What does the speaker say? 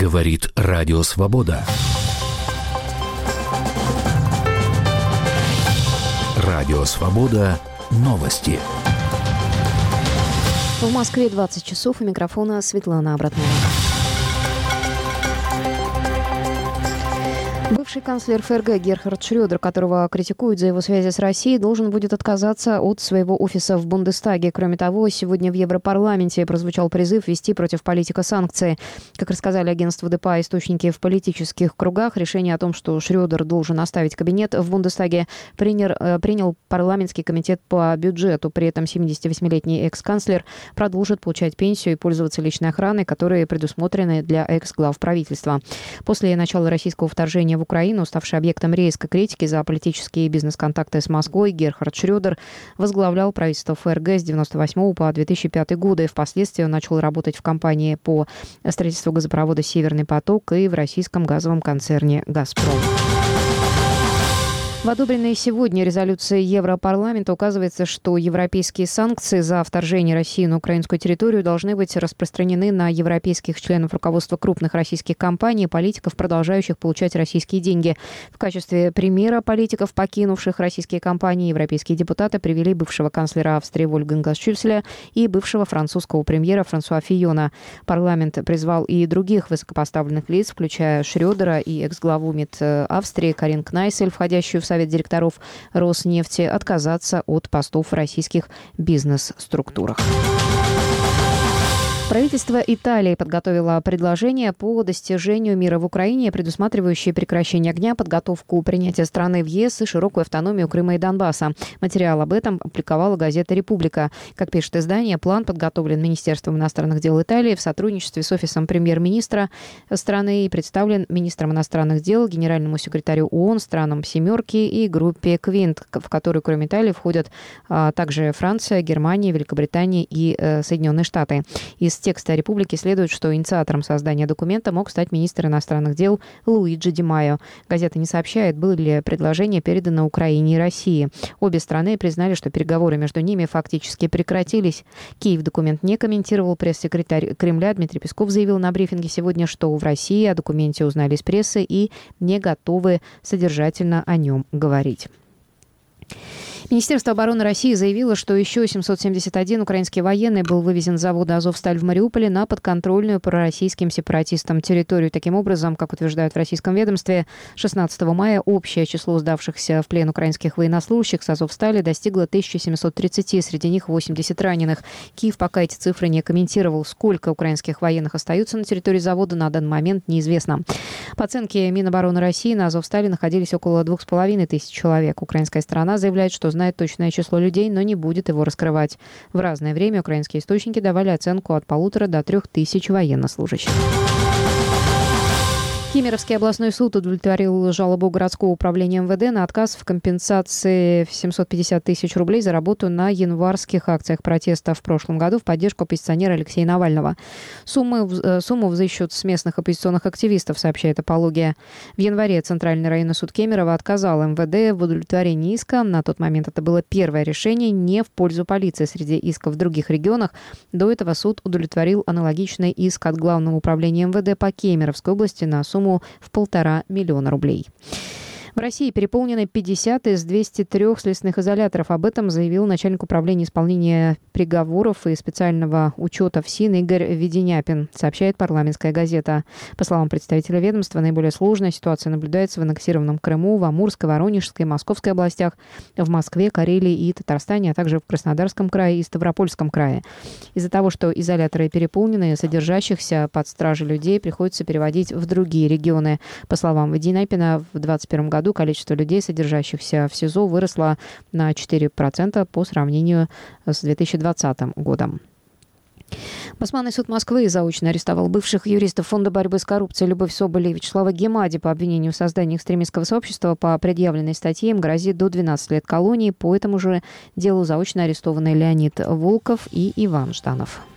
Говорит Радио Свобода. Радио Свобода. Новости. В Москве 20 часов. У микрофона Светлана Абратнова. Бывший канцлер ФРГ Герхард Шрёдер, которого критикуют за его связи с Россией, должен будет отказаться от своего офиса в Бундестаге. Кроме того, сегодня в Европарламенте прозвучал призыв ввести против политика санкции. Как рассказали агентству ДПА источники в политических кругах, решение о том, что Шрёдер должен оставить кабинет в Бундестаге, принял парламентский комитет по бюджету. При этом 78-летний экс-канцлер продолжит получать пенсию и пользоваться личной охраной, которые предусмотрены для экс-глав правительства. После начала российского вторжения в Украину, ставший объектом резкой критики за политические и бизнес-контакты с Москвой, Герхард Шрёдер возглавлял правительство ФРГ с 1998 по 2005 годы. Впоследствии он начал работать в компании по строительству газопровода «Северный поток» и в российском газовом концерне «Газпром». В одобренной сегодня резолюции Европарламента указывается, что европейские санкции за вторжение России на украинскую территорию должны быть распространены на европейских членов руководства крупных российских компаний и политиков, продолжающих получать российские деньги. В качестве примера политиков, покинувших российские компании, европейские депутаты привели бывшего канцлера Австрии Вольфганга Шюсселя и бывшего французского премьера Франсуа Фийона. Парламент призвал и других высокопоставленных лиц, включая Шрёдера и экс-главу МИД Австрии Карин Кнайсель, входящую в Совет директоров Роснефти, отказаться от постов в российских бизнес-структурах. Правительство Италии подготовило предложение по достижению мира в Украине, предусматривающее прекращение огня, подготовку принятия страны в ЕС и широкую автономию Крыма и Донбасса. Материал об этом опубликовала газета «Република». Как пишет издание, план подготовлен Министерством иностранных дел Италии в сотрудничестве с офисом премьер-министра страны и представлен министром иностранных дел, генеральному секретарю ООН, странам «Семерки» и группе «Квинт», в которую кроме Италии входят также Франция, Германия, Великобритания и Соединенные Штаты. Из текста «Републики» следует, что инициатором создания документа мог стать министр иностранных дел Луиджи Ди Майо. Газета не сообщает, было ли предложение передано Украине и России. Обе страны признали, что переговоры между ними фактически прекратились. Киев документ не комментировал. Пресс-секретарь Кремля Дмитрий Песков заявил на брифинге сегодня, что в России о документе узнали из прессы и не готовы содержательно о нем говорить. Министерство обороны России заявило, что еще 771 украинский военный был вывезен с завода «Азовсталь» в Мариуполе на подконтрольную пророссийским сепаратистам территорию. Таким образом, как утверждают в российском ведомстве, 16 мая общее число сдавшихся в плен украинских военнослужащих с «Азовстали» достигло 1730, среди них 80 раненых. Киев пока эти цифры не комментировал. Сколько украинских военных остаются на территории завода, на данный момент неизвестно. По оценке Минобороны России, на «Азовстале» находились около 2500 человек. Украинская сторона заявляет, что знает точное число людей, но не будет его раскрывать. В разное время украинские источники давали оценку от 1500 до 3000 военнослужащих. Кемеровский областной суд удовлетворил жалобу городского управления МВД на отказ в компенсации в 750 тысяч рублей за работу на январских акциях протеста в прошлом году в поддержку оппозиционера Алексея Навального. Сумму взыщут с местных оппозиционных активистов, сообщает «Апология». В январе Центральный районный суд Кемерово отказал МВД в удовлетворении иска. На тот момент это было первое решение не в пользу полиции среди исков в других регионах. До этого суд удовлетворил аналогичный иск от Главного управления МВД по Кемеровской области на сумму в 1,5 миллиона рублей. В России переполнены 50 из 203 следственных изоляторов. Об этом заявил начальник управления исполнения приговоров и специального учета ФСИН Игорь Веденяпин, сообщает парламентская газета. По словам представителя ведомства, наиболее сложная ситуация наблюдается в аннексированном Крыму, в Амурской, Воронежской, Московской областях, в Москве, Карелии и Татарстане, а также в Краснодарском крае и Ставропольском крае. Из-за того, что изоляторы переполнены, содержащихся под стражей людей приходится переводить в другие регионы. По словам Веденяпина, в 2021 году количество людей, содержащихся в СИЗО, выросло на 4% по сравнению с 2020 годом. Басманный суд Москвы заочно арестовал бывших юристов Фонда борьбы с коррупцией Любовь Соболь и Вячеслава Гемади по обвинению в создании экстремистского сообщества. По предъявленной статье им грозит до 12 лет колонии. По этому же делу заочно арестованы Леонид Волков и Иван Жданов.